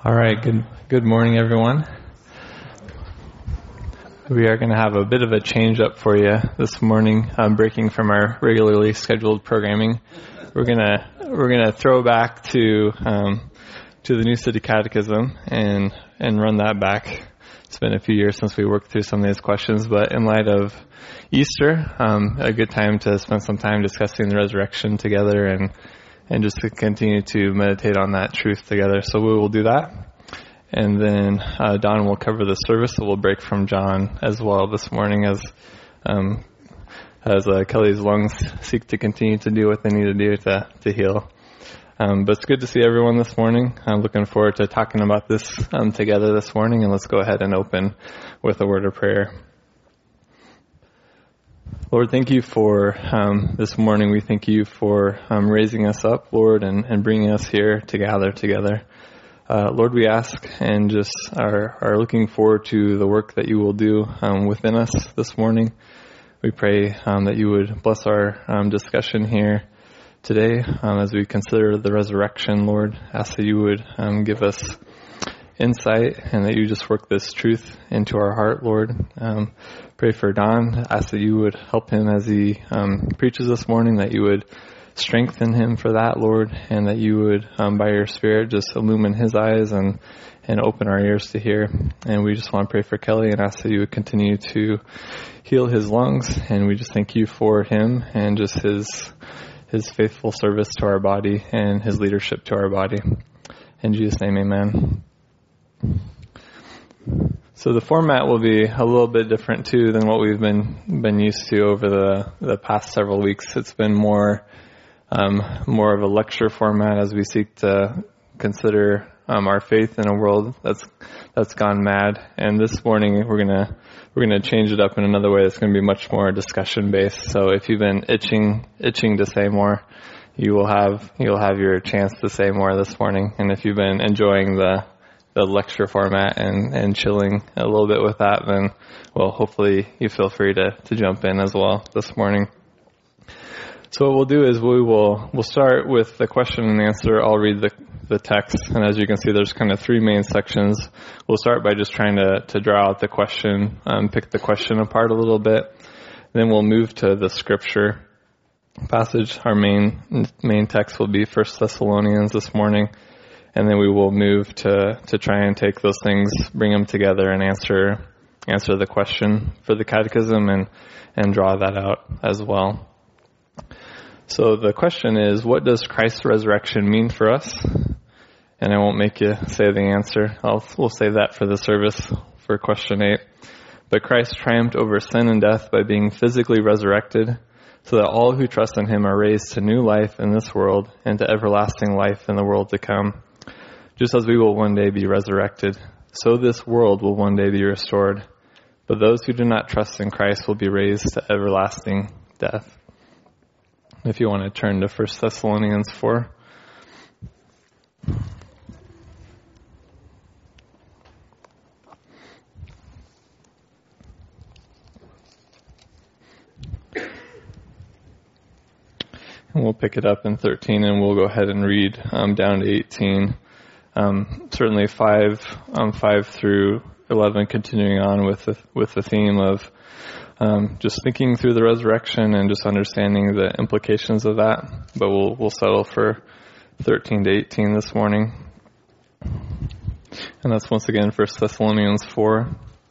All right, good morning, everyone. We are going to have a bit of a change up for you this morning, breaking from our regularly scheduled programming. We're gonna throw back to the New City Catechism and run that back. It's been a few years since we worked through some of these questions, but in light of Easter, a good time to spend some time discussing the resurrection together and just to continue to meditate on that truth together. So we will do that. And then Don will cover the service, so we'll break from John as well this morning as Kelly's lungs seek to continue to do what they need to do to heal. But it's good to see everyone this morning. I'm looking forward to talking about this together this morning, and let's go ahead and open with a word of prayer. Lord, thank you for this morning. We thank you for raising us up, Lord, and bringing us here to gather together. Lord, we ask and just are looking forward to the work that you will do within us this morning. We pray that you would bless our discussion here today as we consider the resurrection, Lord. Ask that you would give us insight and that you just work this truth into our heart, Lord. Pray for Don. Ask that you would help him as he preaches this morning, that you would strengthen him for that, Lord, and that you would, by your Spirit, just illumine his eyes and open our ears to hear. And we just want to pray for Kelly and ask that you would continue to heal his lungs. And we just thank you for him and just his faithful service to our body and his leadership to our body. In Jesus' name, amen. So the format will be a little bit different too than what we've been used to over the past several weeks. It's been more of a lecture format as we seek to consider our faith in a world that's gone mad. And this morning we're gonna change it up in another way. It's gonna be much more discussion based. So if you've been itching to say more, you'll have your chance to say more this morning. And if you've been enjoying the lecture format and chilling a little bit with that, then, well, hopefully you feel free to jump in as well this morning. So what we'll do is we'll start with the question and answer. I'll read the text, and as you can see, there's kind of three main sections. We'll start by just trying to draw out the question, pick the question apart a little bit. Then we'll move to the scripture passage. Our main text will be 1 Thessalonians this morning. And then we will move to try and take those things, bring them together, and answer the question for the catechism and draw that out as well. So the question is, what does Christ's resurrection mean for us? And I won't make you say the answer. We'll save that for the service for question 8. But Christ triumphed over sin and death by being physically resurrected, so that all who trust in him are raised to new life in this world and to everlasting life in the world to come. Just as we will one day be resurrected, so this world will one day be restored. But those who do not trust in Christ will be raised to everlasting death. If you want to turn to 1 Thessalonians 4. And we'll pick it up in 13 and we'll go ahead and read down to 18. Certainly 5 through 11, continuing on with the theme of just thinking through the resurrection and just understanding the implications of that. But we'll settle for 13 to 18 this morning, and that's once again 1 Thessalonians 4.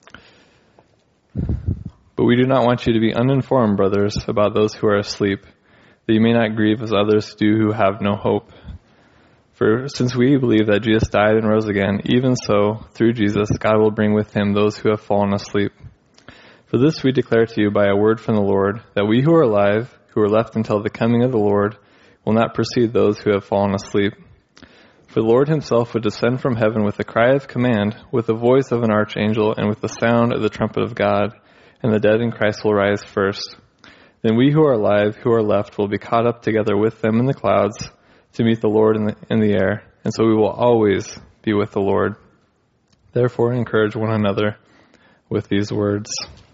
But we do not want you to be uninformed, brothers, about those who are asleep, that you may not grieve as others do who have no hope. For since we believe that Jesus died and rose again, even so, through Jesus, God will bring with him those who have fallen asleep. For this we declare to you by a word from the Lord, that we who are alive, who are left until the coming of the Lord, will not precede those who have fallen asleep. For the Lord himself would descend from heaven with a cry of command, with the voice of an archangel, and with the sound of the trumpet of God, and the dead in Christ will rise first. Then we who are alive, who are left, will be caught up together with them in the clouds, to meet the Lord in the air, and so we will always be with the Lord. Therefore, encourage one another with these words.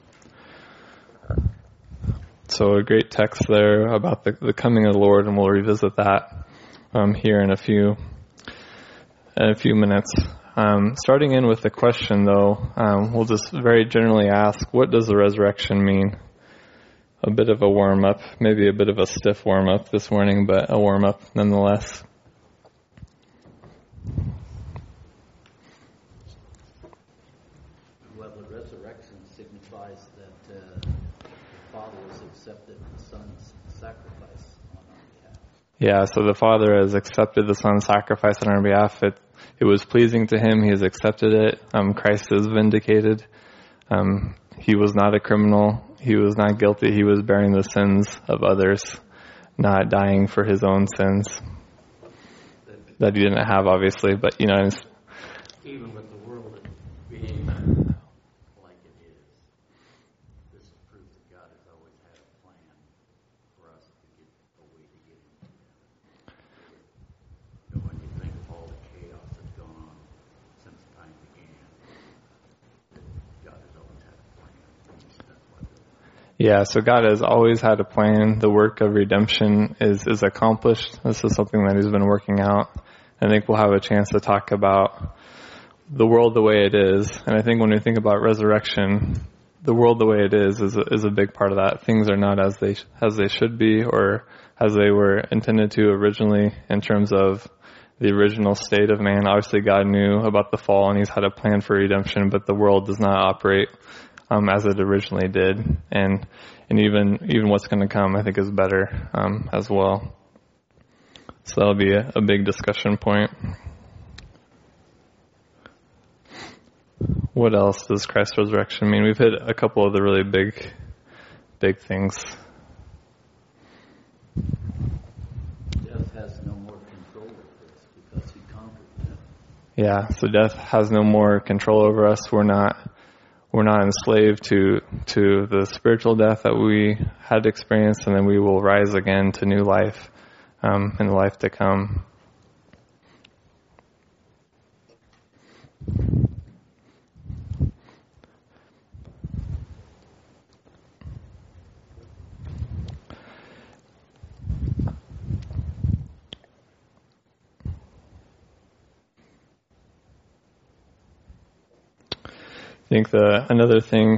So a great text there about the coming of the Lord, and we'll revisit that here in a few. in a few minutes. Starting in with the question, though, we'll just very generally ask, what does the resurrection mean? A bit of a warm-up, maybe a bit of a stiff warm-up this morning, but a warm-up nonetheless. Well, the resurrection signifies that the Father has accepted the Son's sacrifice on our behalf. Yeah, so the Father has accepted the Son's sacrifice on our behalf. It was pleasing to Him. He has accepted it. Christ is vindicated. He was not a criminal. He was not guilty. He was bearing the sins of others, not dying for His own sins that He didn't have, obviously. But, Even with the world being like it is, this is proof that God has always had a plan for us to get a way to get into heaven. When you think of all the chaos that's gone on since time began, God has always had a plan. That's why. Yeah, so God has always had a plan. The work of redemption is accomplished. This is something that He's been working out. I think we'll have a chance to talk about the world the way it is. And I think when we think about resurrection, the world the way it is a big part of that. Things are not as they should be or as they were intended to originally in terms of the original state of man. Obviously, God knew about the fall and He's had a plan for redemption, but the world does not operate as it originally did. And even what's going to come, I think, is better as well. So that'll be a big discussion point. What else does Christ's resurrection mean? We've hit a couple of the really big things. Death has no more control over us because He conquered death. Yeah, so death has no more control over us. We're not enslaved to the spiritual death that we had experienced, and then we will rise again to new life in the life to come. I think another thing,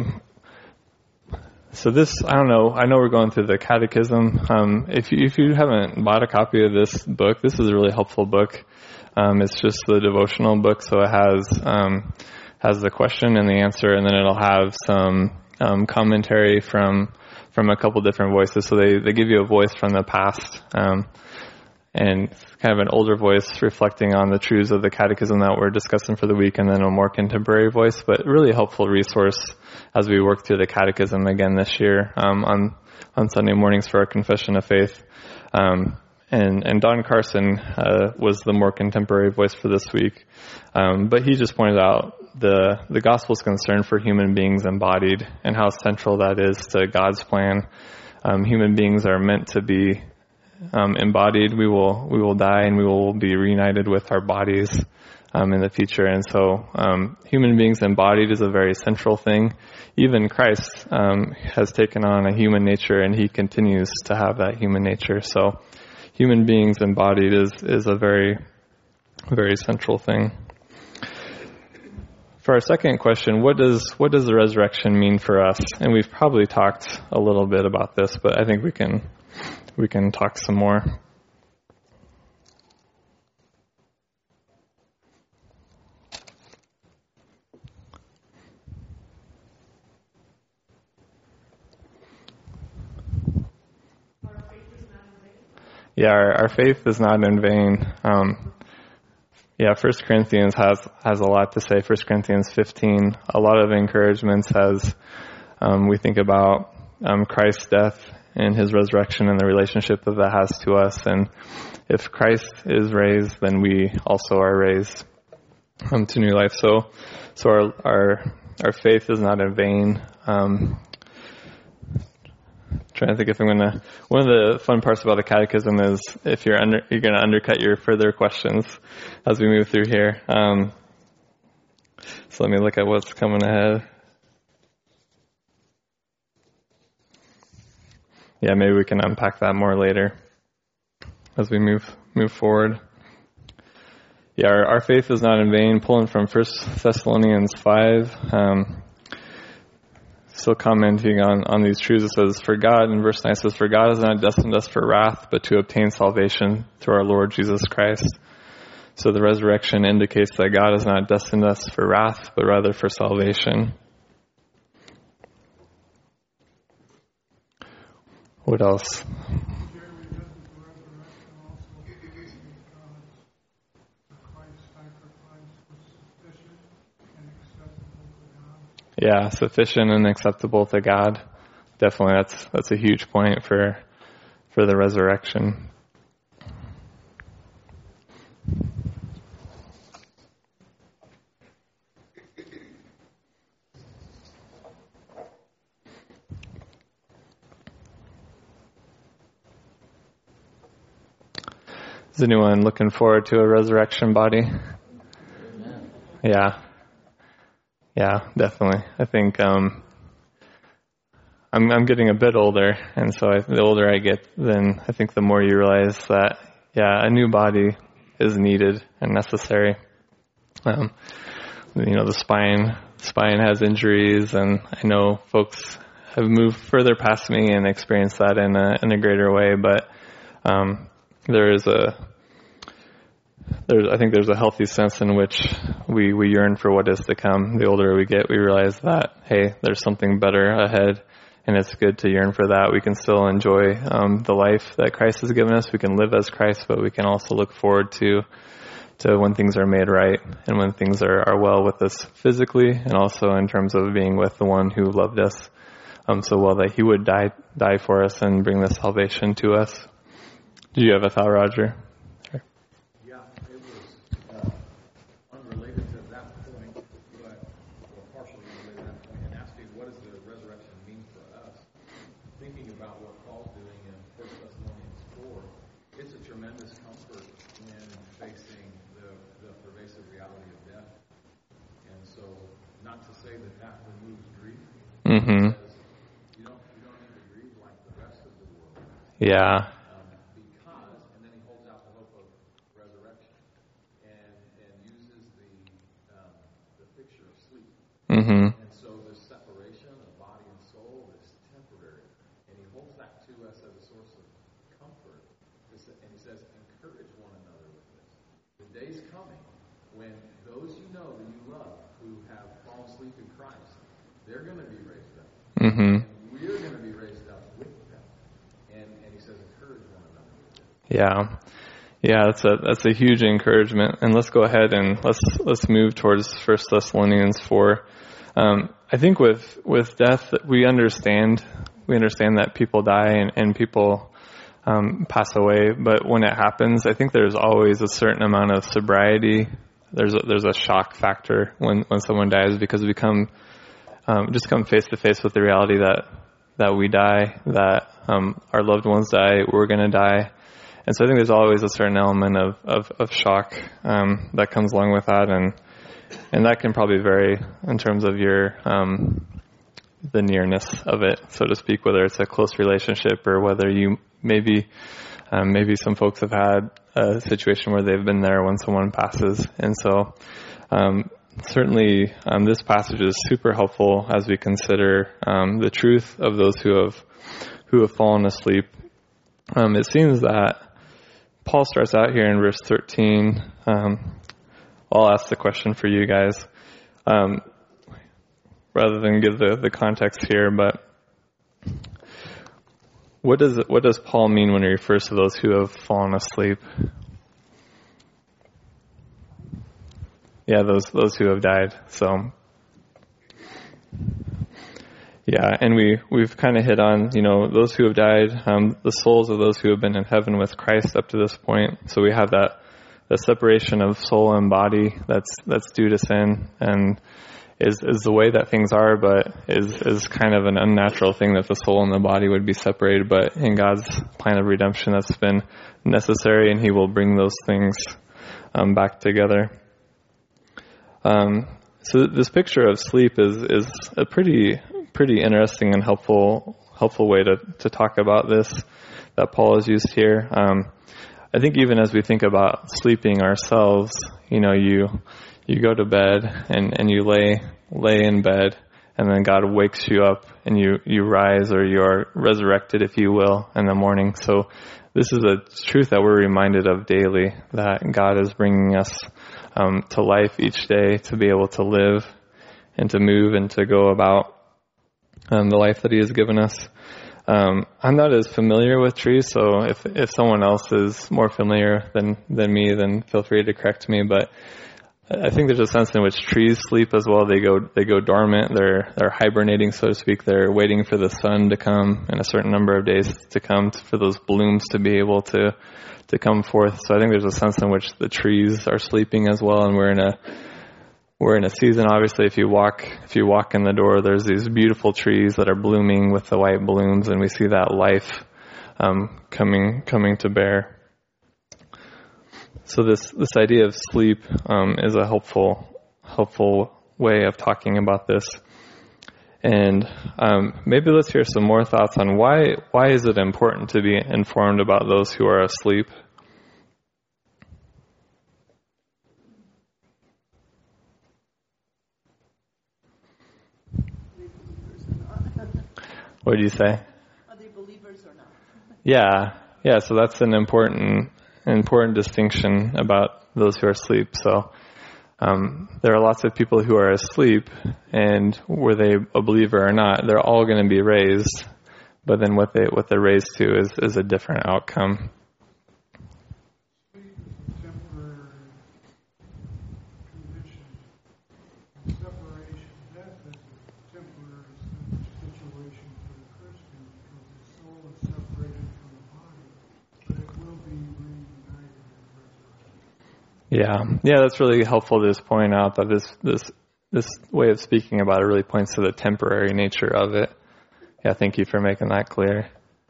so this, I don't know, I know we're going through the catechism. If you haven't bought a copy of this book, this is a really helpful book. It's just the devotional book, so it has the question and the answer, and then it'll have some commentary from a couple different voices. So they give you a voice from the past, and kind of an older voice reflecting on the truths of the catechism that we're discussing for the week, and then a more contemporary voice, but really helpful resource as we work through the catechism again this year on Sunday mornings for our confession of faith. And Don Carson was the more contemporary voice for this week, but he just pointed out the gospel's concern for human beings embodied and how central that is to God's plan. Human beings are meant to be embodied. We will die and we will be reunited with our bodies in the future. And so human beings embodied is a very central thing. Even Christ has taken on a human nature, and He continues to have that human nature. So human beings embodied is a very, very central thing. For our second question, what does the resurrection mean for us? And we've probably talked a little bit about this, but I think we can talk some more. Yeah, our faith is not in vain. 1 Corinthians has a lot to say. 1 Corinthians 15, a lot of encouragements as we think about Christ's death and His resurrection and the relationship that has to us. And if Christ is raised, then we also are raised to new life. So our faith is not in vain. Trying to think if I'm gonna. One of the fun parts about the catechism is if you're gonna undercut your further questions as we move through here. So let me look at what's coming ahead. Yeah, maybe we can unpack that more later as we move forward. Yeah, our faith is not in vain. Pulling from 1 Thessalonians 5, still commenting on these truths, it says, "For God," in verse 9 it says, "For God has not destined us for wrath, but to obtain salvation through our Lord Jesus Christ." So the resurrection indicates that God has not destined us for wrath, but rather for salvation. What else? Yeah, sufficient and acceptable to God. Definitely, that's a huge point for the resurrection. Is anyone looking forward to a resurrection body? Amen. Yeah, definitely. I think I'm getting a bit older, and so the older I get, then I think the more you realize that a new body is needed and necessary. The spine has injuries, and I know folks have moved further past me and experienced that in a greater way, but I think there's a healthy sense in which we yearn for what is to come. The older we get, we realize that, hey, there's something better ahead, and it's good to yearn for that. We can still enjoy the life that Christ has given us. We can live as Christ, but we can also look forward to when things are made right and when things are well with us physically, and also in terms of being with the one who loved us so well that he would die for us and bring the salvation to us. Do you have a thought, Roger? Sure. Yeah, it was unrelated to that point, but partially related to that point, and asking what does the resurrection mean for us? Thinking about what Paul's doing in 1 Thessalonians 4, it's a tremendous comfort in facing the pervasive reality of death. And so, not to say that removes grief. Mm-hmm. You don't need to grieve like the rest of the world. Yeah. And then he holds out the hope of resurrection and uses the picture of sleep. Mm-hmm. And so this separation of body and soul is temporary. And he holds that to us as a source of comfort. And he says, encourage one another with this. The day's coming when those you know that you love who have fallen asleep in Christ, they're going to be raised up. Mm-hmm. And we're going to be raised up with them. And he says, encourage one another with this. Yeah, that's a huge encouragement. And let's go ahead and let's move towards 1 Thessalonians 4. I think with death, we understand that people die and people pass away. But when it happens, I think there's always a certain amount of sobriety. There's a shock factor when someone dies, because we come face to face with the reality that we die, that our loved ones die, we're going to die. And so I think there's always a certain element of shock that comes along with that, and that can probably vary in terms of your the nearness of it, so to speak, whether it's a close relationship or whether you maybe some folks have had a situation where they've been there when someone passes. And so certainly this passage is super helpful as we consider the truth of those who have fallen asleep. It seems that Paul starts out here in verse 13. I'll ask the question for you guys, rather than give the context here. But what does Paul mean when he refers to those who have fallen asleep? Yeah, those who have died. So, yeah, and we've kind of hit on, those who have died, the souls of those who have been in heaven with Christ up to this point. So we have that separation of soul and body that's due to sin, and is the way that things are, but is kind of an unnatural thing that the soul and the body would be separated. But in God's plan of redemption, that's been necessary, and He will bring those things back together. So this picture of sleep is a pretty interesting and helpful way to talk about this that Paul has used here. I think even as we think about sleeping ourselves, you go to bed and you lay in bed, and then God wakes you up and you rise, or you are resurrected, if you will, in the morning. So this is a truth that we're reminded of daily, that God is bringing us to life each day to be able to live and to move and to go about the life that He has given us. I'm not as familiar with trees, so if someone else is more familiar than me, then feel free to correct me. But I think there's a sense in which trees sleep as well. They go dormant. They're hibernating, so to speak. They're waiting for the sun to come in a certain number of days to come, for those blooms to be able to come forth. So I think there's a sense in which the trees are sleeping as well, and we're in a season. Obviously, if you walk in the door, there's these beautiful trees that are blooming with the white blooms, and we see that life coming to bear. So this idea of sleep is a helpful way of talking about this. And maybe let's hear some more thoughts on why is it important to be informed about those who are asleep? What did you say? Are they believers or not? Yeah. So that's an important distinction about those who are asleep. So there are lots of people who are asleep, and were they a believer or not, they're all going to be raised. But then what they're raised to is a different outcome. Yeah, that's really helpful to just point out that this way of speaking about it really points to the temporary nature of it. Yeah, thank you for making that clear.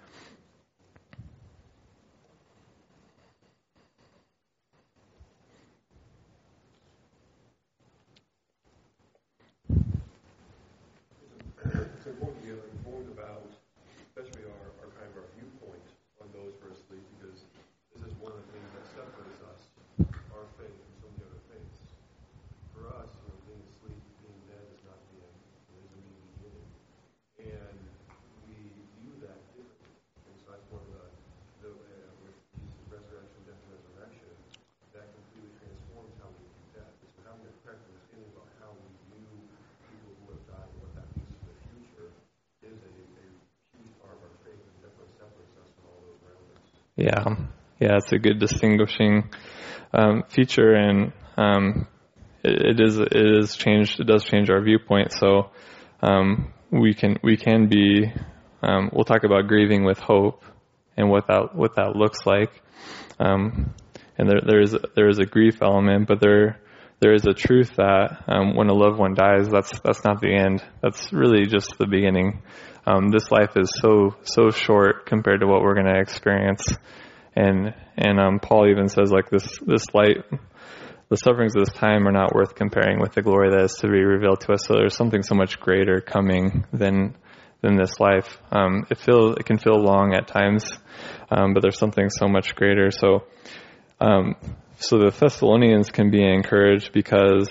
It's important to get informed about, especially our kind of our viewpoint on those who are asleep, because this is one of the things that separates us, our faith, from some of the other faiths. For us, being asleep, being dead is not the end. It is a new beginning. And we view that differently. And so that's one of the with Jesus' resurrection, death, and resurrection, that completely transforms how we view death. So having a correct understanding about how we view people who have died and what that means for the future is a huge part of our faith, and definitely separates us from all those around us. Yeah, it's a good distinguishing feature, and it does change our viewpoint. So we can be we'll talk about grieving with hope and what that looks like. And there is a grief element, but there is a truth that when a loved one dies, that's not the end. That's really just the beginning. This life is so short compared to what we're going to experience, and Paul even says, like, this light, the sufferings of this time are not worth comparing with the glory that is to be revealed to us. So there's something so much greater coming than this life. It can feel long at times, but there's something so much greater. So the Thessalonians can be encouraged because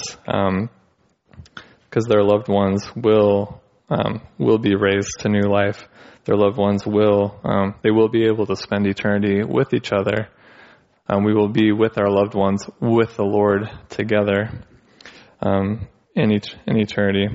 their loved ones will be raised to new life. Their loved ones will be able to spend eternity with each other. We will be with our loved ones, with the Lord together in eternity.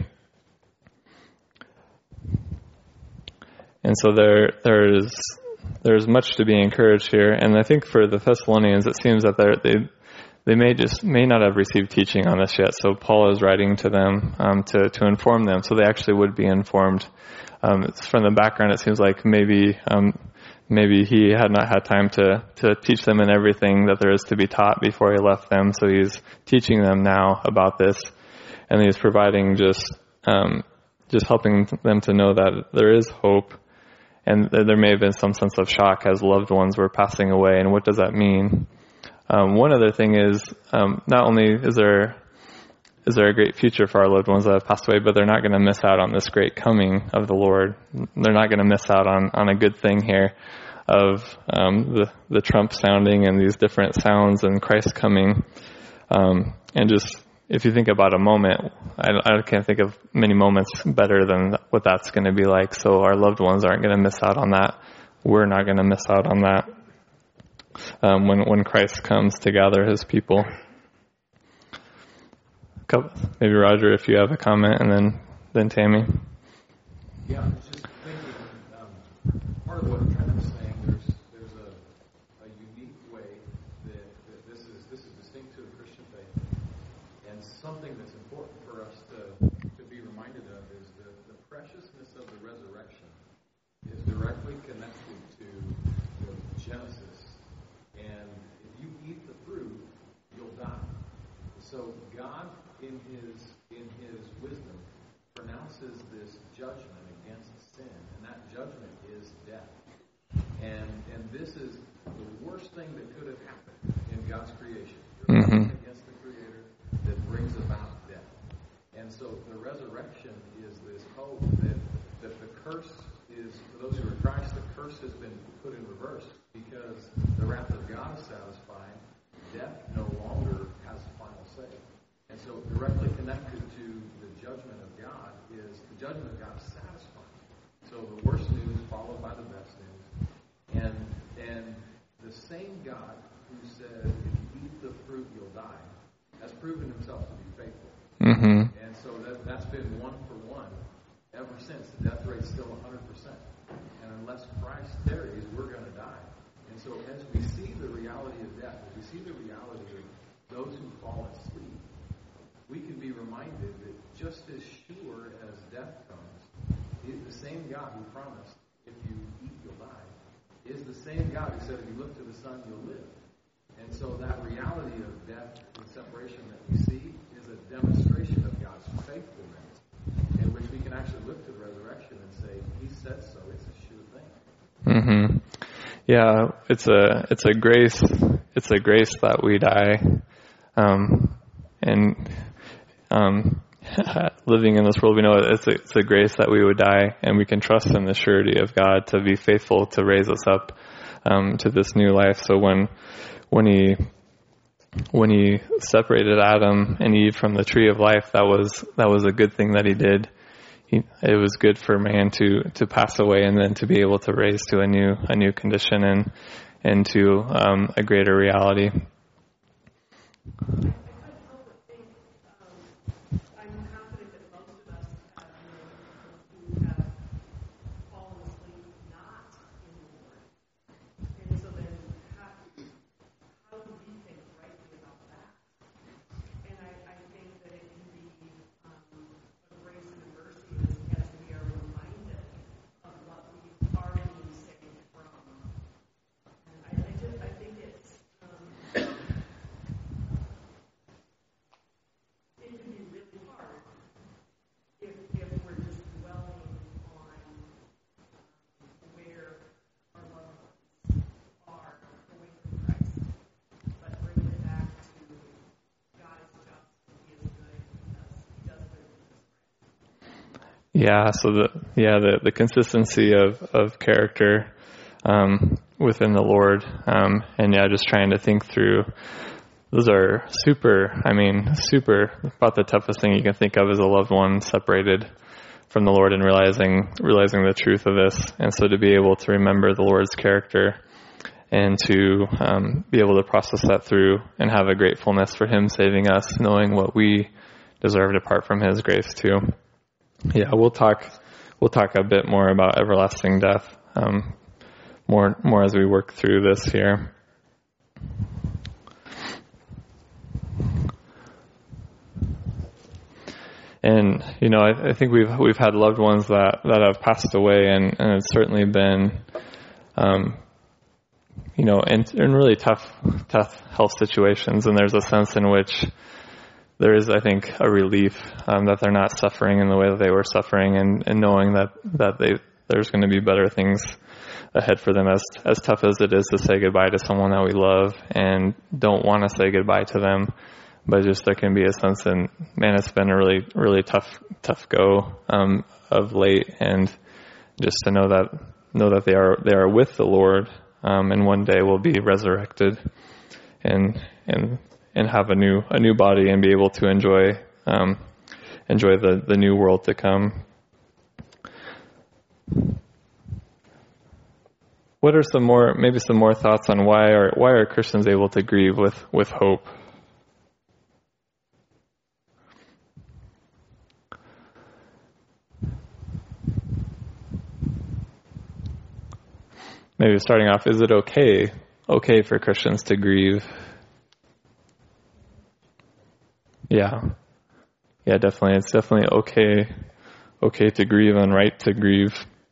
And so there's much to be encouraged here. And I think for the Thessalonians, it seems that they may not have received teaching on this yet. So Paul is writing to them to inform them, so they actually would be informed. From the background, it seems like maybe he had not had time to teach them in everything that there is to be taught before he left them. So he's teaching them now about this, and he's providing just helping them to know that there is hope. And there may have been some sense of shock as loved ones were passing away. And what does that mean? One other thing is, not only is there a great future for our loved ones that have passed away, but they're not going to miss out on this great coming of the Lord. They're not going to miss out on a good thing here. the trump sounding and these different sounds and Christ coming. And just, if you think about a moment, I can't think of many moments better than what that's going to be like. So our loved ones aren't going to miss out on that. We're not going to miss out on that when Christ comes to gather his people. Maybe Roger, if you have a comment, and then Tammy. Yeah, I was just thinking, part of what Trent was saying, there's a unique way that this is distinct to the Christian faith, and something that's important for us to be reminded of is the preciousness of the resurrection is directly connected to Genesis, and if you eat the fruit, you'll die. So God, in his wisdom, pronounces this judgment against sin, and that judgment is death. And this is the worst thing that could have happened in God's creation. Rebellion against the Creator that brings about death. And so the resurrection is this hope that the curse is, for those who are Christ, the curse has been put in reverse because the wrath of God is satisfied. Death no longer has final say. And so directly connected to the judgment of God is the judgment of God is satisfied. So the worst news followed by the best news. And the same God who said, if you eat the fruit, you'll die, has proven himself to be faithful. Mm-hmm. And so that's been one for one ever since. The death rate's still 100%. And unless Christ tarries, we're going to die. And so as we see the reality of death, as we see the reality of those who fall asleep, we can be reminded that just as sure as death comes, the same God who promised, if you eat, you'll die, is the same God who said, if you look to the Son, you'll live. And so that reality of death and separation that we see is a demonstration of God's faithfulness, in which we can actually look to the resurrection and say, he said so, it's a sure thing. Mm-hmm. Yeah, it's a grace that we die, living in this world, we know it's a grace that we would die, and we can trust in the surety of God to be faithful to raise us up to this new life. So when he separated Adam and Eve from the tree of life, that was a good thing that he did. It was good for man to pass away and then to be able to raise to a new condition and to a greater reality. Yeah, so the consistency of character within the Lord, and just trying to think through. Those are super about the toughest thing you can think of is a loved one separated from the Lord and realizing the truth of this. And so to be able to remember the Lord's character and to be able to process that through and have a gratefulness for Him saving us, knowing what we deserved apart from His grace too. Yeah, we'll talk a bit more about everlasting death, more as we work through this here. And I think we've had loved ones that have passed away, and it's certainly been, in really tough health situations. And there's a sense in which there is, I think, a relief that they're not suffering in the way that they were suffering, and knowing that there's going to be better things ahead for them. As tough as it is to say goodbye to someone that we love and don't want to say goodbye to them, but just there can be a sense in, man, it's been a really, really tough go of late, and just to know that know that they are with the Lord, and one day will be resurrected and have a new body and be able to enjoy the new world to come. What are some more thoughts on why are Christians able to grieve with hope? Maybe starting off, is it okay for Christians to grieve? Yeah, definitely. It's definitely okay to grieve and right to grieve.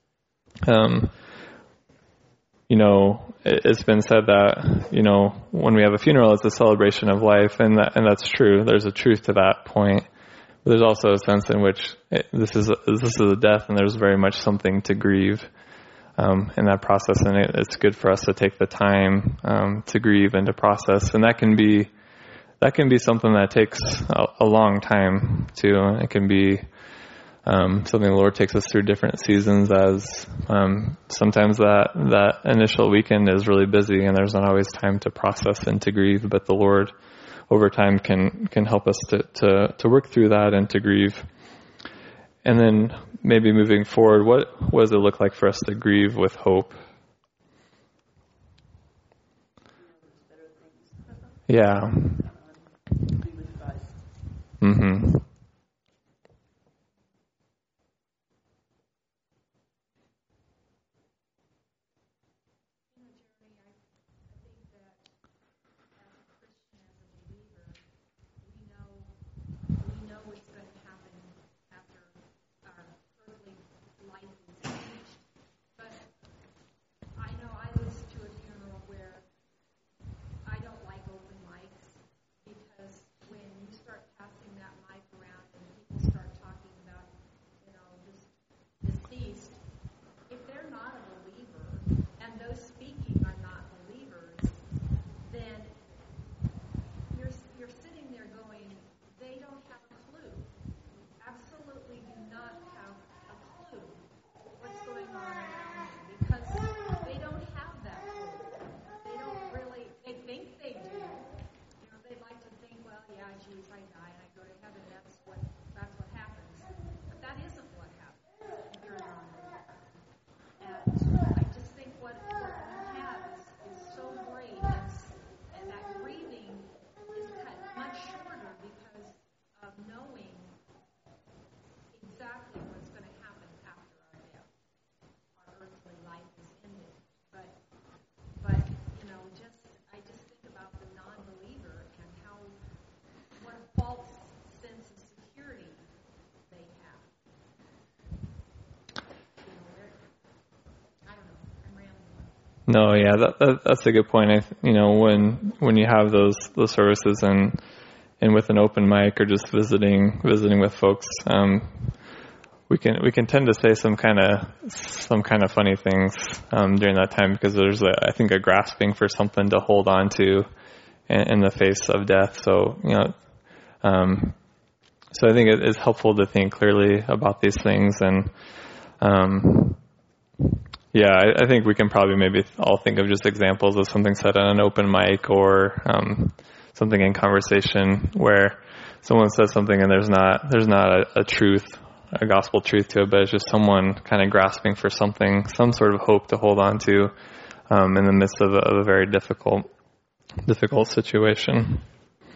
It's been said that, when we have a funeral, it's a celebration of life, and that's true. There's a truth to that point. But there's also a sense in which this is a death, and there's very much something to grieve in that process, and it's good for us to take the time to grieve and to process, and that can be something that takes a long time too. It can be something the Lord takes us through different seasons, as sometimes that initial weekend is really busy and there's not always time to process and to grieve, but the Lord over time can help us to work through that and to grieve. And then maybe moving forward, what does it look like for us to grieve with hope? Yeah. Mm-hmm. No, yeah, that's a good point. When you have those services and with an open mic or just visiting with folks, we can tend to say some kind of funny things during that time, because there's I think a grasping for something to hold on to in the face of death. So so I think it is helpful to think clearly about these things, and yeah, I think we can probably maybe all think of just examples of something said on an open mic or something in conversation where someone says something and there's not a truth, a gospel truth to it, but it's just someone kind of grasping for something, some sort of hope to hold on to in the midst of a very difficult situation.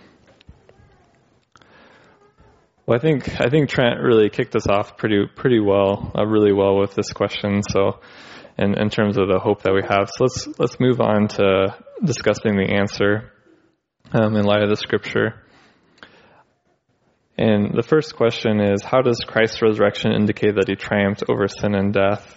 Well, I think Trent really kicked us off pretty well, really well with this question. So, in terms of the hope that we have, so let's move on to discussing the answer in light of the Scripture. And the first question is, how does Christ's resurrection indicate that He triumphed over sin and death?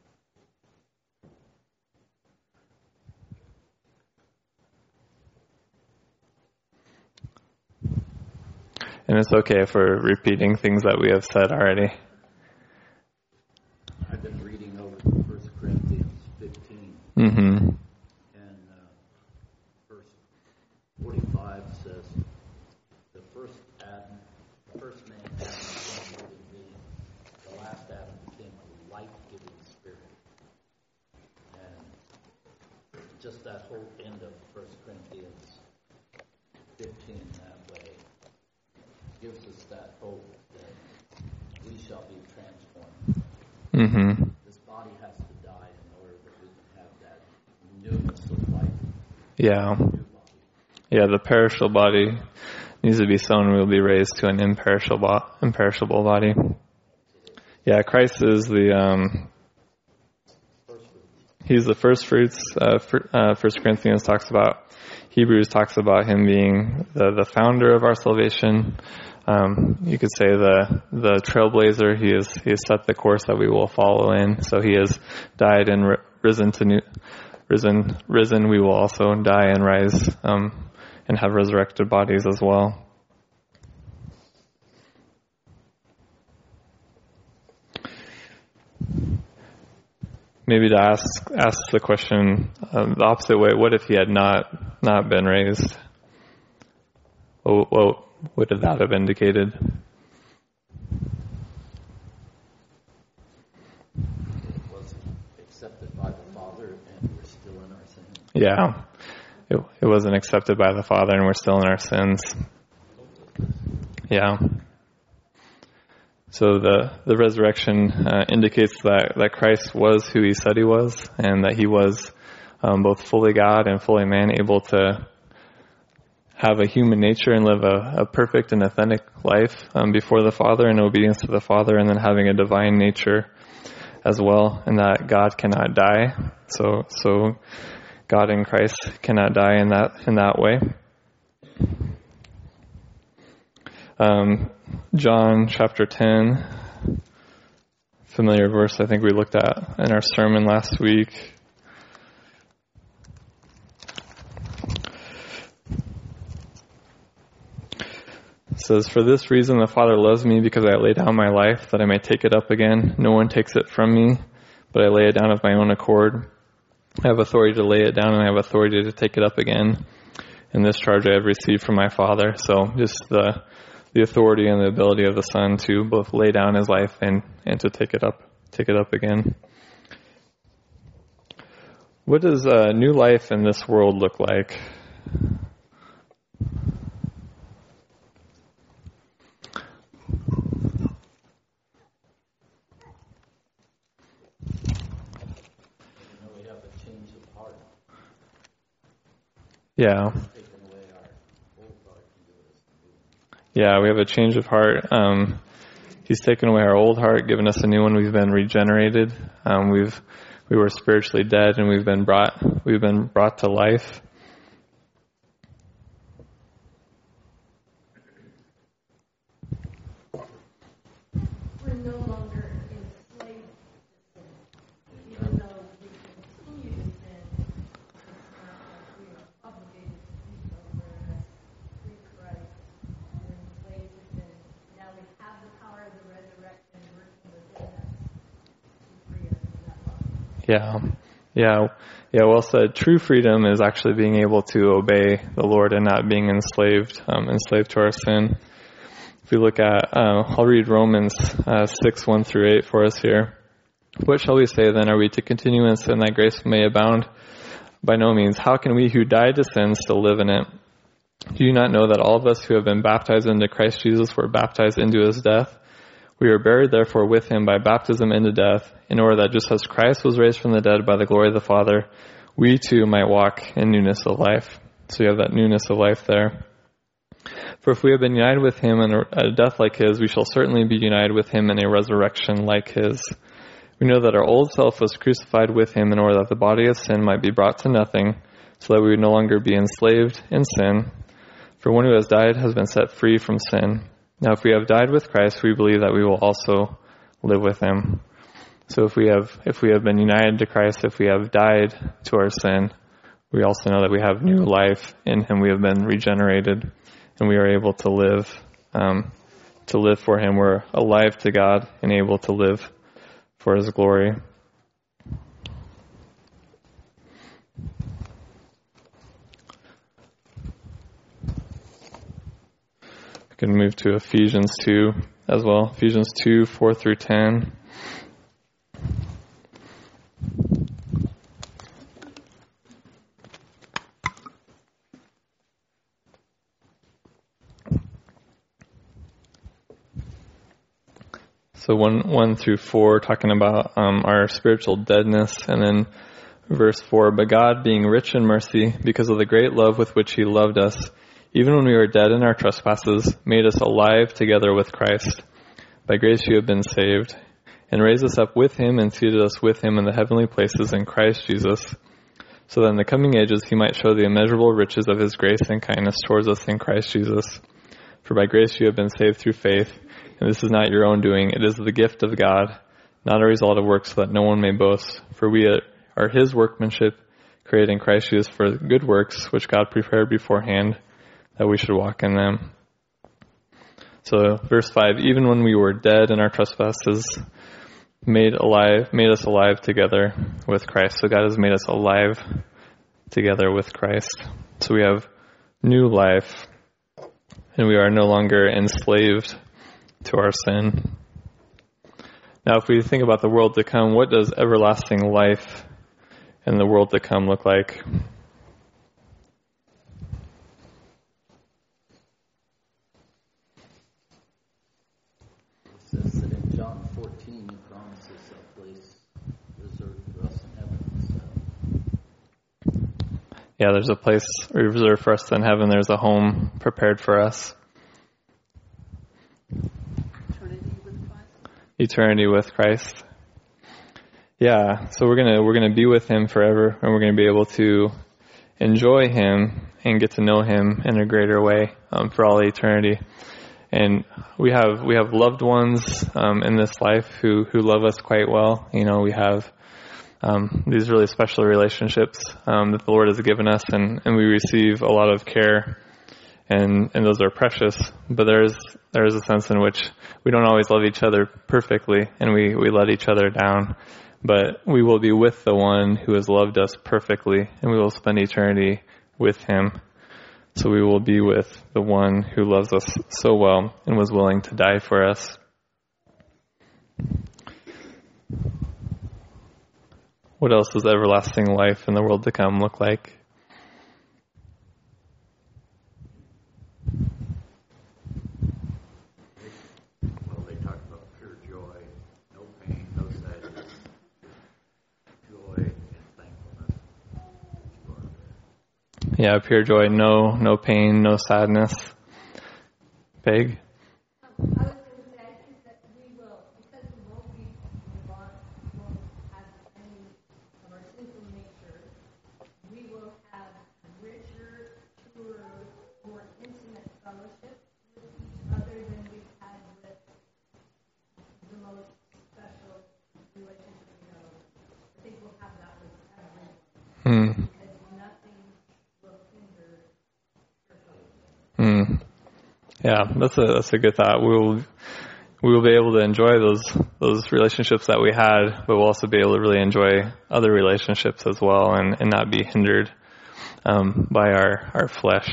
And it's okay if we're repeating things that we have said already. I've been reading over 1 Corinthians 15. Mm-hmm. And verse 45 says, the first man, Adam, became a living being. The last Adam became a life-giving spirit. just that whole end of 1 Corinthians 15 that way gives us that hope that we shall be transformed. Mm-hmm. This body has to die in order that we can have that newness of life. Yeah. New body. Yeah, the perishable body needs to be sown and we'll be raised to an imperishable body. Yeah, Christ is he's the first fruits. 1 Corinthians talks about, Hebrews talks about him being the founder of our salvation. You could say the trailblazer. He has set the course that we will follow in. So he has died and risen. We will also die and rise and have resurrected bodies as well. Maybe to ask the question the opposite way: what if he had not been raised? What would that have indicated? It wasn't accepted by the Father, and we're still in our sins. Yeah, it wasn't accepted by the Father, and we're still in our sins. Yeah. So the resurrection indicates that Christ was who he said he was, and that he was both fully God and fully man, able to have a human nature and live a perfect and authentic life before the Father in obedience to the Father, and then having a divine nature as well, and that God cannot die. So God in Christ cannot die in that way. John chapter 10, familiar verse I think we looked at in our sermon last week. It says, "For this reason the Father loves me, because I lay down my life, that I may take it up again. No one takes it from me, but I lay it down of my own accord. I have authority to lay it down, and I have authority to take it up again. And this charge I have received from my Father." So just the authority and the ability of the Son to both lay down his life and to take it up again. What does new life in this world look like? We have a change of heart. Yeah. Taking away our old heart and giving us the new one. Yeah, we have a change of heart. He's taken away our old heart, given us a new one. We've been regenerated. We were spiritually dead, and we've been brought to life. We're no longer enslaved to sin. Even though we continue to sin, it's not like we are obligated to do so, whereas through Christ, we're enslaved to sin. Now we have the power of the resurrection working within us to free us from that law. Yeah. Well said. True freedom is actually being able to obey the Lord and not being enslaved to our sin. If we look at, I'll read Romans 6:1-8 for us here. "What shall we say then? Are we to continue in sin that grace may abound? By no means. How can we who died to sin still live in it? Do you not know that all of us who have been baptized into Christ Jesus were baptized into his death? We are buried therefore with him by baptism into death, in order that just as Christ was raised from the dead by the glory of the Father, we too might walk in newness of life." So you have that newness of life there. "For if we have been united with him in a death like his, we shall certainly be united with him in a resurrection like his. We know that our old self was crucified with him in order that the body of sin might be brought to nothing, so that we would no longer be enslaved in sin. For one who has died has been set free from sin. Now if we have died with Christ, we believe that we will also live with him." So if we have been united to Christ, if we have died to our sin, we also know that we have new life in him. We have been regenerated, and we are able to live for him. We're alive to God and able to live for his glory. We can move to Ephesians 2 as well. Ephesians 2:4-10. So 1 through 4, talking about our spiritual deadness, and then verse 4, but God, being rich in mercy, because of the great love with which he loved us, even when we were dead in our trespasses, made us alive together with Christ. By grace you have been saved, and raised us up with him and seated us with him in the heavenly places in Christ Jesus, so that in the coming ages he might show the immeasurable riches of his grace and kindness towards us in Christ Jesus. For by grace you have been saved through faith, and this is not your own doing, it is the gift of God, not a result of works, so that no one may boast. For we are his workmanship, created in Christ Jesus for good works, which God prepared beforehand, that we should walk in them. So verse 5, even when we were dead in our trespasses, made us alive together with Christ. So God has made us alive together with Christ. So we have new life, and we are no longer enslaved to our sin. Now, if we think about the world to come, what does everlasting life in the world to come look like? It says that in John 14, he promises a place reserved for us in heaven. So. Yeah, there's a place reserved for us in heaven. There's a home prepared for us. Eternity with Christ. Eternity with Christ. Yeah, so we're gonna be with him forever, and we're gonna be able to enjoy him and get to know him in a greater way for all eternity. And we have loved ones in this life who love us quite well. You know, we have these really special relationships that the Lord has given us, and we receive a lot of care, and those are precious. But there is a sense in which we don't always love each other perfectly, and we let each other down. But we will be with the one who has loved us perfectly, and we will spend eternity with him. So we will be with the one who loves us so well and was willing to die for us. What else does everlasting life in the world to come look like? Well, they talk about pure joy, no pain, no sadness, joy and thankfulness. Yeah, pure joy, no pain, no sadness. Peg? I was going to say, I think that we will, because we won't have any of our sinful nature, we will have richer, truer, more intimate fellowship with each other than we've had with the most special relationship we know. I think we'll have that with everyone, because nothing will hinder your fellowship. Yeah, that's a good thought. We will be able to enjoy those relationships that we had, but we'll also be able to really enjoy other relationships as well, and not be hindered by our flesh.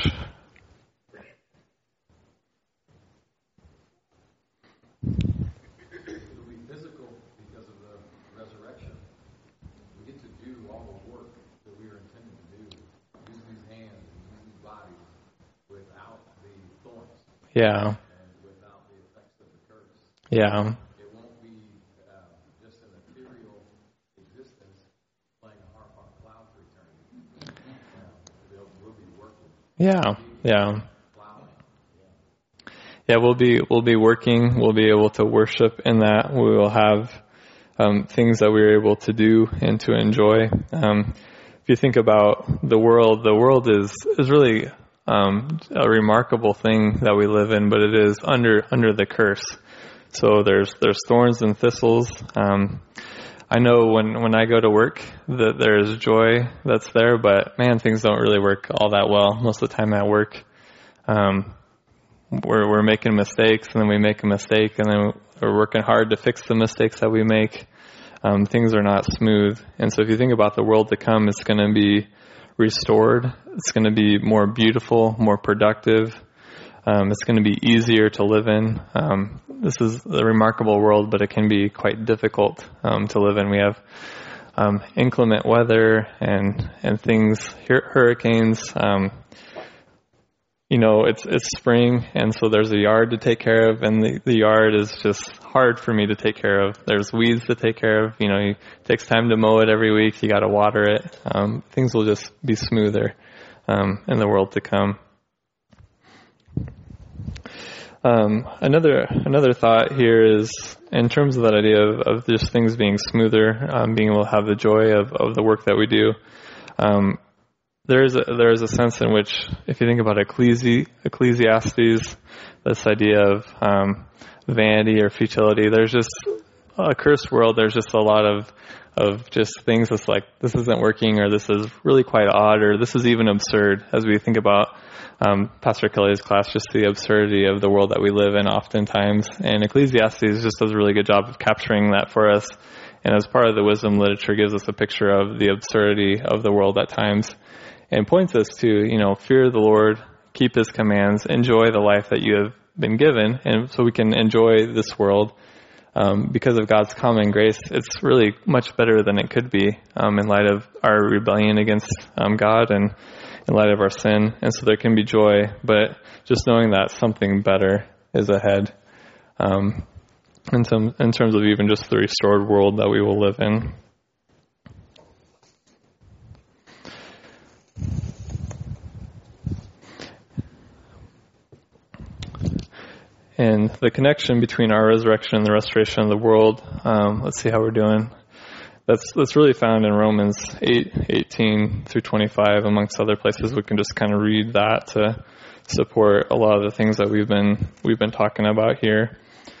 It'll be physical because of the resurrection. We get to do all the work that we are intended to do. Use these hands and use these bodies without the thorns Yeah, and without the effects of the curse. yeah, It won't be just an ethereal existence playing a harp on a cloud for eternity. We'll be working, yeah. plowing. Yeah, we'll be working. We'll be able to worship in that. We will have things that we're able to do and to enjoy. If you think about the world is really a remarkable thing that we live in, but it is under the curse. So there's thorns and thistles. I know when I go to work that there's joy that's there, but man, things don't really work all that well most of the time at work. We're making mistakes, and then we make a mistake, and then we're working hard to fix the mistakes that we make. Things are not smooth. And so if you think about the world to come, it's going to be restored. It's going to be more beautiful, more productive. It's going to be easier to live in. This is a remarkable world, but it can be quite difficult to live in. We have inclement weather and things, hurricanes, it's spring, and so there's a yard to take care of, and the yard is just hard for me to take care of. There's weeds to take care of. It takes time to mow it every week. You got to water it. Things will just be smoother in the world to come. Another thought here is in terms of that idea of just things being smoother, being able to have the joy of the work that we do. There is a sense in which, if you think about Ecclesiastes, this idea of vanity or futility, there's just a cursed world. There's just a lot of just things that's like, this isn't working, or this is really quite odd, or this is even absurd. As we think about Pastor Kelly's class, just the absurdity of the world that we live in oftentimes. And Ecclesiastes just does a really good job of capturing that for us. And as part of the wisdom literature, gives us a picture of the absurdity of the world at times. And points us to, fear the Lord, keep His commands, enjoy the life that you have been given. And so we can enjoy this world because of God's common grace. It's really much better than it could be in light of our rebellion against God and in light of our sin. And so there can be joy, but just knowing that something better is ahead in terms of even just the restored world that we will live in. And the connection between our resurrection and the restoration of the world, let's see how we're doing. That's really found in Romans 8:18 through 25, amongst other places. We can just kind of read that to support a lot of the things that we've been talking about here.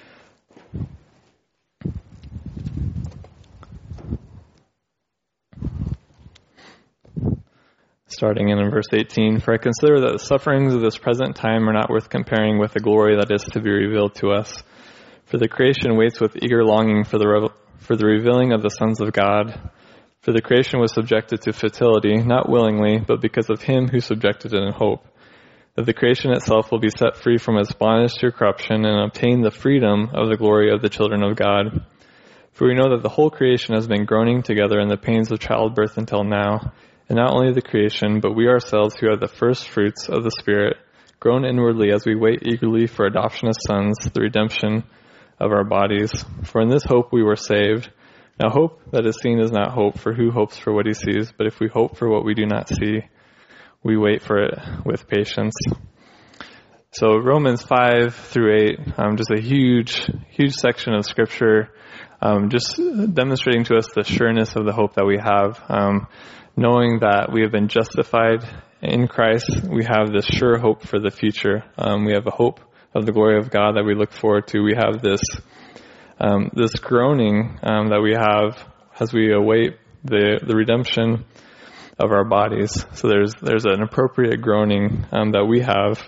Starting in verse 18, "For I consider that the sufferings of this present time are not worth comparing with the glory that is to be revealed to us. For the creation waits with eager longing for the revealing of the sons of God. For the creation was subjected to futility, not willingly, but because of Him who subjected it in hope, that the creation itself will be set free from its bondage to corruption and obtain the freedom of the glory of the children of God. For we know that the whole creation has been groaning together in the pains of childbirth until now. And not only the creation, but we ourselves who are the first fruits of the Spirit, groan inwardly as we wait eagerly for adoption as sons, the redemption of our bodies. For in this hope we were saved. Now hope that is seen is not hope, for who hopes for what he sees? But if we hope for what we do not see, we wait for it with patience." So Romans 5 through 8, just a huge section of Scripture, just demonstrating to us the sureness of the hope that we have. Knowing that we have been justified in Christ, we have this sure hope for the future. We have a hope of the glory of God that we look forward to. We have this groaning that we have as we await the redemption of our bodies. So there's an appropriate groaning that we have,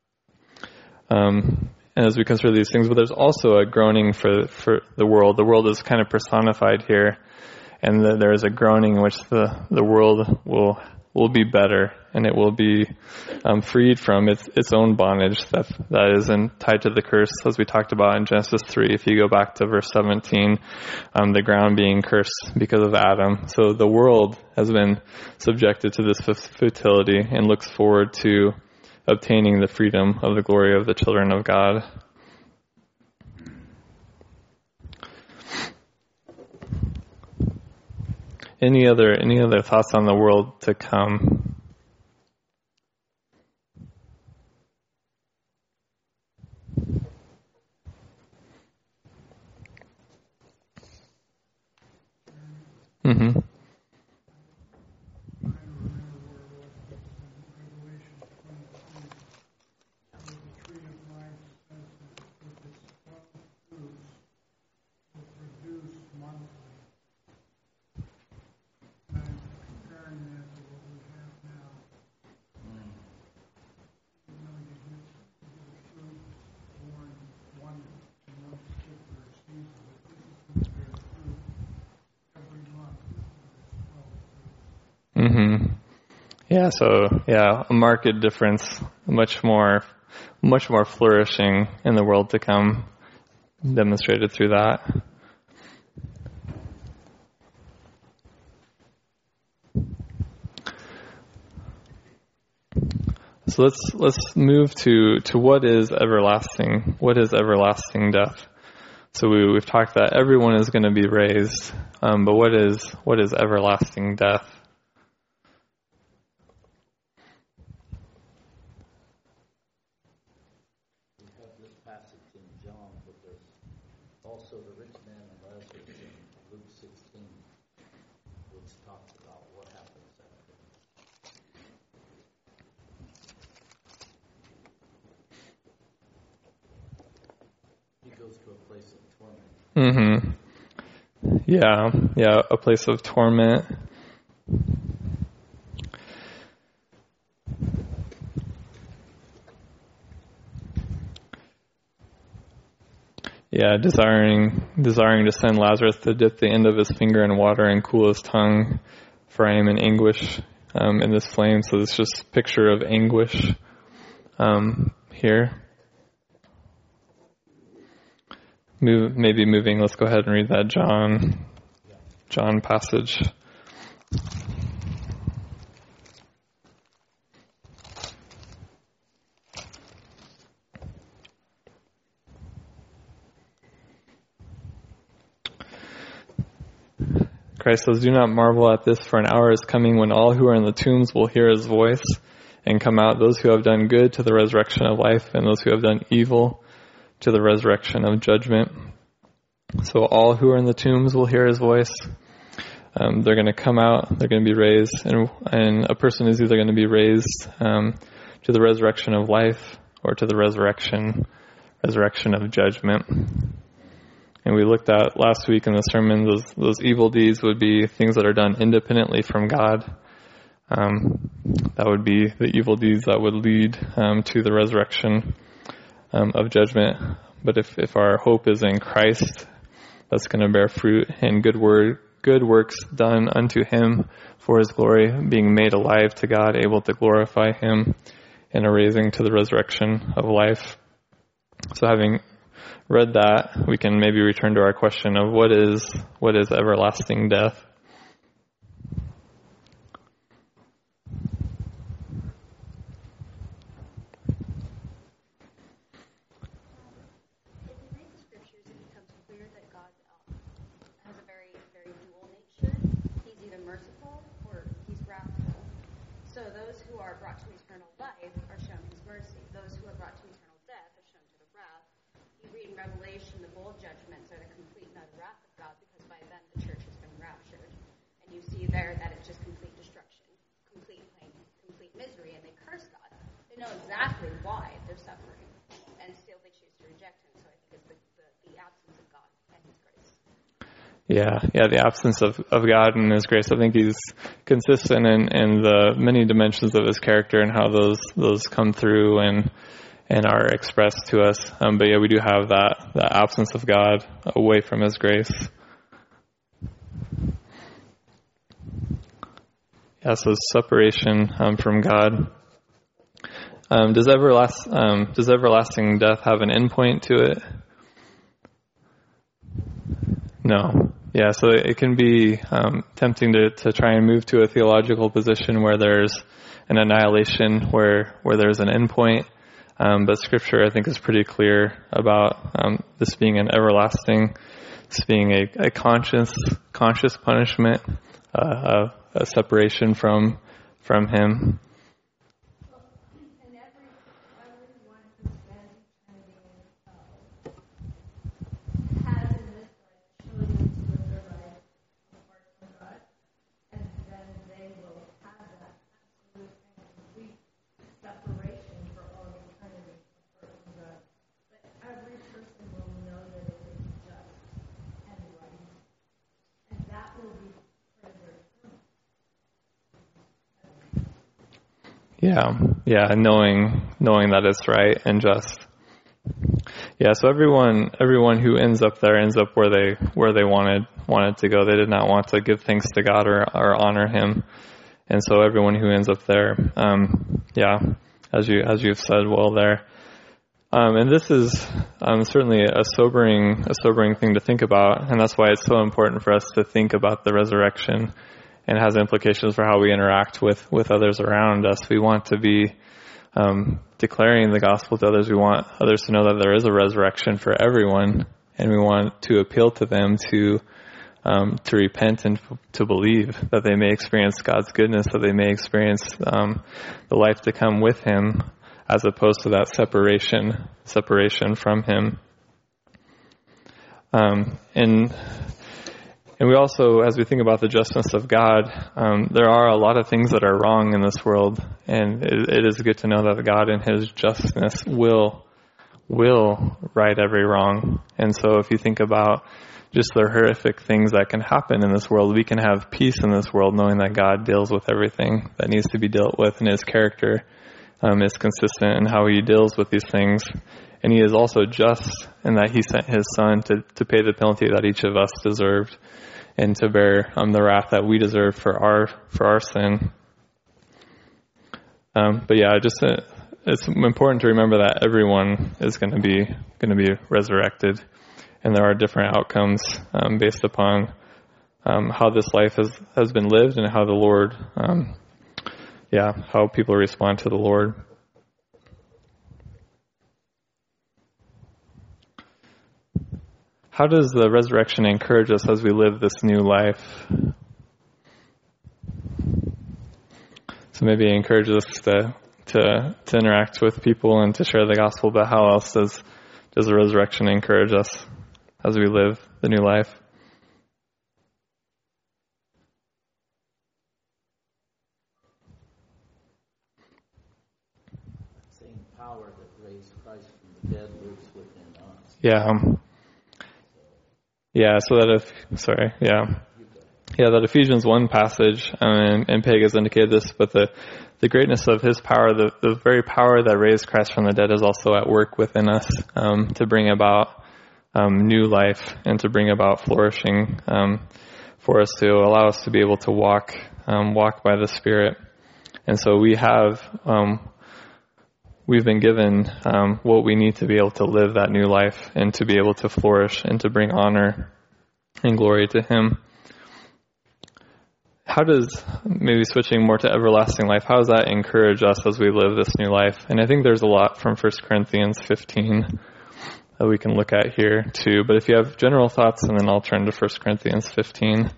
and as we consider these things. But there's also a groaning for the world. The world is kind of personified here. And there is a groaning in which the world will be better, and it will be freed from its own bondage that is tied to the curse, as we talked about in Genesis 3. If you go back to verse 17, the ground being cursed because of Adam. So the world has been subjected to this futility and looks forward to obtaining the freedom of the glory of the children of God. Any other thoughts on the world to come? Mm-hmm. Mm-hmm. Yeah, so a marked difference, much more flourishing in the world to come, demonstrated through that. So So let's move to what is everlasting. What is everlasting death? So we've talked that everyone is going to be raised, but what is everlasting death? We have this passage in John, but there's also the rich man and Lazarus in Luke 16, which talks about what happens after. He goes to a place of torment. Yeah, a place of torment. Yeah, desiring to send Lazarus to dip the end of his finger in water and cool his tongue, for I am in anguish in this flame. So it's just a picture of anguish here. Moving. Let's go ahead and read that John passage. Christ says, "Do not marvel at this, for an hour is coming when all who are in the tombs will hear his voice and come out, those who have done good to the resurrection of life, and those who have done evil to the resurrection of judgment." So all who are in the tombs will hear his voice. They're going to come out, they're going to be raised, and a person is either going to be raised to the resurrection of life or to the resurrection of judgment. And we looked at last week in the sermon, those evil deeds would be things that are done independently from God. That would be the evil deeds that would lead to the resurrection of judgment. But if our hope is in Christ, that's going to bear fruit and good works done unto him for his glory, being made alive to God, able to glorify him, and a raising to the resurrection of life. So having read that, we can maybe return to our question of what is everlasting death? There that it's just complete destruction, complete pain, complete misery, and they curse God. They know exactly why they're suffering, and still they choose to reject him. So I think it's the absence of God and his grace. Yeah, the absence of God and his grace. I think he's consistent in the many dimensions of his character and how those come through and are expressed to us. But yeah, we do have that absence of God away from his grace. Yeah, so separation from God. Does everlasting death have an endpoint to it? No. Yeah, so it can be tempting to try and move to a theological position where there's an annihilation, where there's an endpoint. But Scripture, I think, is pretty clear about this being an everlasting, this being a conscious punishment, a separation from him. And everyone who spends eternity in hell has in this life chosen to live their life apart from God, and then they will have that absolute and complete separation for all eternity apart from God. But every person will know that it is just and right, and that will be part of their eternity. Yeah, knowing that it's right and just. Yeah, so everyone who ends up there ends up where they wanted to go. They did not want to give thanks to God or honor him. And so everyone who ends up there, as you've said well there. And this is certainly a sobering thing to think about, and that's why it's so important for us to think about the resurrection, and it has implications for how we interact with others around us. We want to be declaring the gospel to others. We want others to know that there is a resurrection for everyone, and we want to appeal to them to repent and to believe, that they may experience God's goodness, that they may experience the life to come with Him, as opposed to that separation from Him. And we also, as we think about the justness of God, there are a lot of things that are wrong in this world, and it is good to know that God in His justness will right every wrong. And so if you think about just the horrific things that can happen in this world, we can have peace in this world knowing that God deals with everything that needs to be dealt with, and His character is consistent in how He deals with these things. And He is also just in that He sent His Son to pay the penalty that each of us deserved, and to bear the wrath that we deserve for our sin. But yeah, it's important to remember that everyone is going to be resurrected, and there are different outcomes based upon how this life has been lived, and how the Lord, how people respond to the Lord. How does the resurrection encourage us as we live this new life? So maybe it encourages us to interact with people and to share the gospel, but how else does the resurrection encourage us as we live the new life? Same power that raised Christ from the dead lives within us. That Ephesians 1 passage, and Peg has indicated this, but the greatness of His power, the very power that raised Christ from the dead, is also at work within us to bring about new life and to bring about flourishing for us, to allow us to be able to walk by the Spirit. And so we've been given what we need to be able to live that new life and to be able to flourish and to bring honor and glory to Him. How does, maybe switching more to everlasting life, how does that encourage us as we live this new life? And I think there's a lot from 1 Corinthians 15 that we can look at here too. But if you have general thoughts, and then I'll turn to 1 Corinthians 15.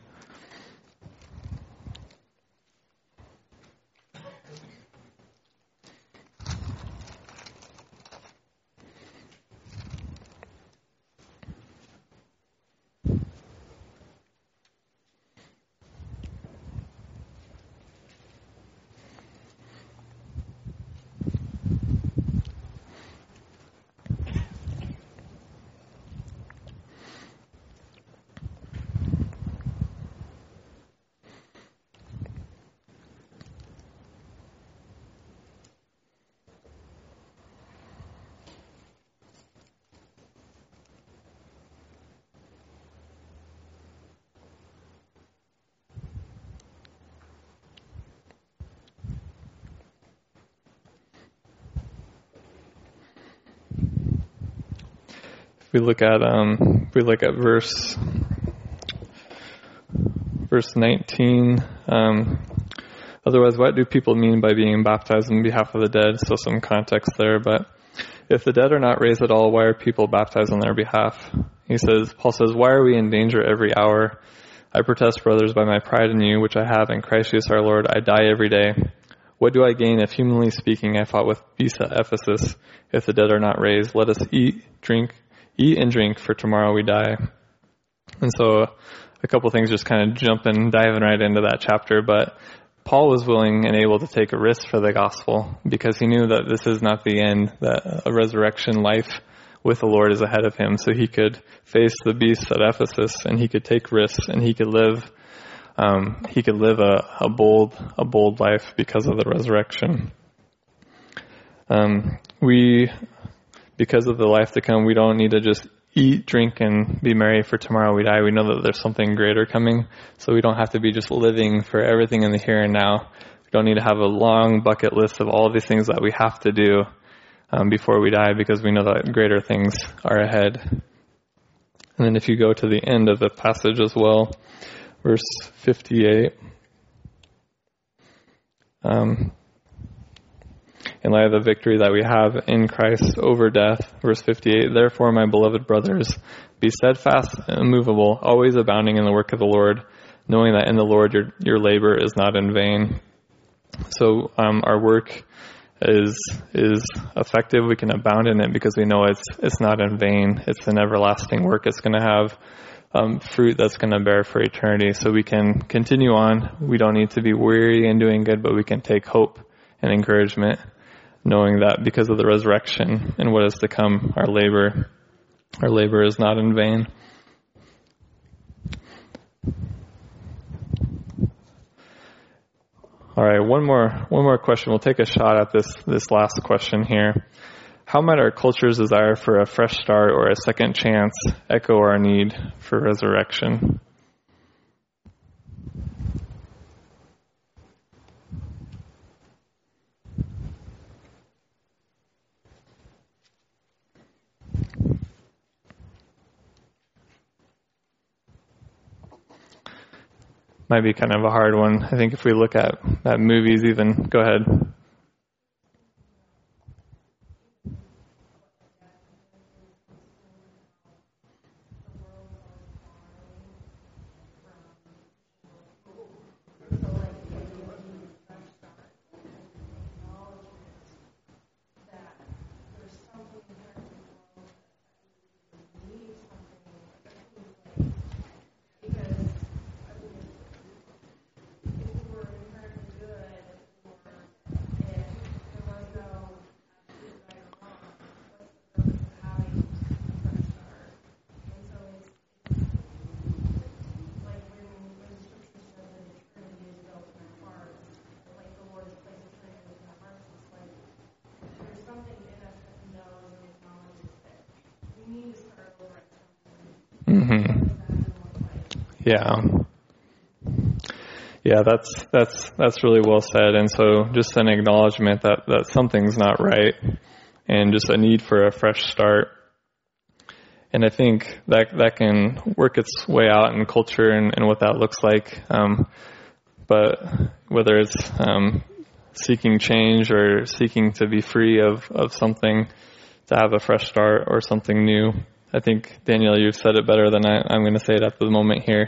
We look at verse 19. Otherwise, what do people mean by being baptized on behalf of the dead? So some context there. But if the dead are not raised at all, why are people baptized on their behalf? Paul says, why are we in danger every hour? I protest, brothers, by my pride in you, which I have in Christ Jesus our Lord. I die every day. What do I gain if, humanly speaking, I fought with beasts at Ephesus? If the dead are not raised, let us eat and drink, for tomorrow we die. And so a couple things just kind of diving right into that chapter. But Paul was willing and able to take a risk for the gospel because he knew that this is not the end, that a resurrection life with the Lord is ahead of him. So he could face the beasts at Ephesus, and he could take risks, and he could live a bold life because of the resurrection. Because of the life to come, we don't need to just eat, drink, and be merry, for tomorrow we die. We know that there's something greater coming, so we don't have to be just living for everything in the here and now. We don't need to have a long bucket list of all these things that we have to do before we die, because we know that greater things are ahead. And then if you go to the end of the passage as well, verse 58, in light of the victory that we have in Christ over death. Verse 58, therefore, my beloved brothers, be steadfast and immovable, always abounding in the work of the Lord, knowing that in the Lord your labor is not in vain. So our work is effective. We can abound in it because we know it's not in vain. It's an everlasting work. It's going to have fruit that's going to bear for eternity. So we can continue on. We don't need to be weary in doing good, but we can take hope and encouragement, knowing that because of the resurrection and what is to come, our labor is not in vain. All right, one more question. We'll take a shot at this last question here. How might our culture's desire for a fresh start or a second chance echo our need for resurrection? Might be kind of a hard one. I think if we look at movies even, go ahead. Yeah, that's really well said. And so just an acknowledgement that something's not right and just a need for a fresh start. And I think that can work its way out in culture and what that looks like. But whether it's seeking change or seeking to be free of something, to have a fresh start or something new. I think, Danielle, you've said it better than I'm going to say it at the moment here.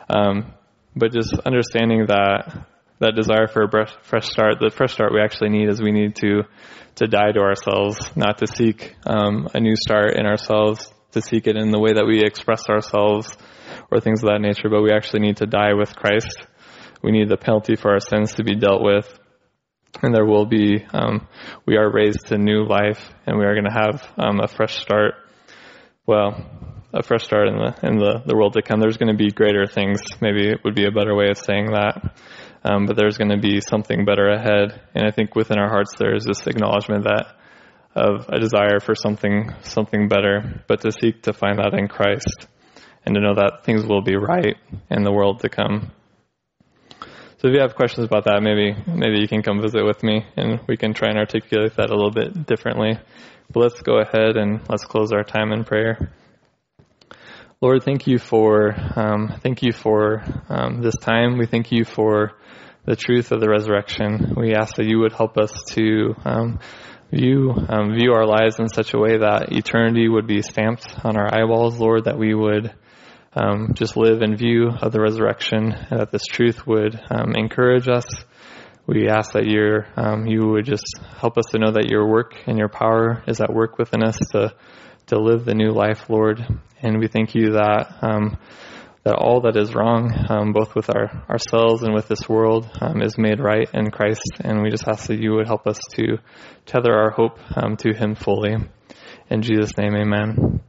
But just understanding that desire for a fresh start, the fresh start we actually need is we need to die to ourselves, not to seek a new start in ourselves, to seek it in the way that we express ourselves or things of that nature, but we actually need to die with Christ. We need the penalty for our sins to be dealt with. And there will be, we are raised to new life, and we are going to have a fresh start. Well, a fresh start in the world to come. There's going to be greater things. Maybe it would be a better way of saying that. But there's going to be something better ahead. And I think within our hearts there is this acknowledgement of a desire for something better, but to seek to find that in Christ and to know that things will be right in the world to come. So if you have questions about that, maybe you can come visit with me and we can try and articulate that a little bit differently. But let's go ahead and let's close our time in prayer. Lord, thank you for this time. We thank you for the truth of the resurrection. We ask that you would help us to view our lives in such a way that eternity would be stamped on our eyeballs, Lord, that we would just live in view of the resurrection, and that this truth would encourage us. We ask that you would just help us to know that your work and your power is at work within us to live the new life, Lord. And we thank you that all that is wrong, both with ourselves and with this world, is made right in Christ. And we just ask that you would help us to tether our hope to him fully. In Jesus' name, amen.